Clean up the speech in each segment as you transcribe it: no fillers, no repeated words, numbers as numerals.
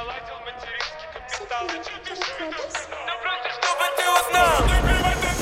наладил материнский капитал. Да просто чтобы ты узнал.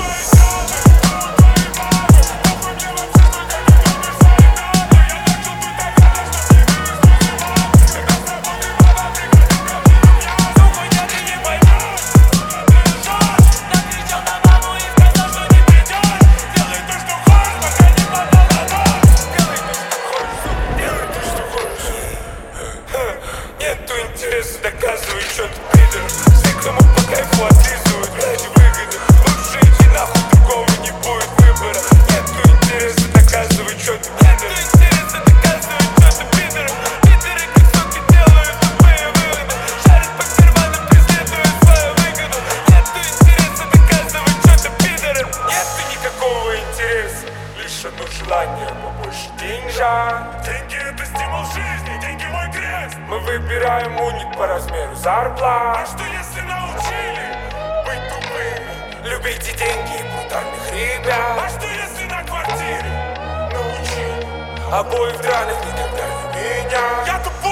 Нету интереса, доказывай, что ты пидор. Все, кому по кайфу отлизывают ради выгоды. Лучше иди нахуй, другого не будет выбора. Нету интереса, доказывай, что ты пидор. Нету интереса, доказывай, что ты пидор. Пидоры, как суки, делают тупые выводы. Шарят по карманам, преследуя свою выгоду. Нету интереса, доказывай, что ты пидор. Нету никакого интереса, лишь одно желание побольше деньжат. Деньги — это стимул жизни, деньги — мой крест. Мы выбираем уник по размеру зарплат. А что если научили быть тупыми? Любите деньги и брутальных ребят. А что если на квартире научили? Обои в драных никогда не меня. Я тупой.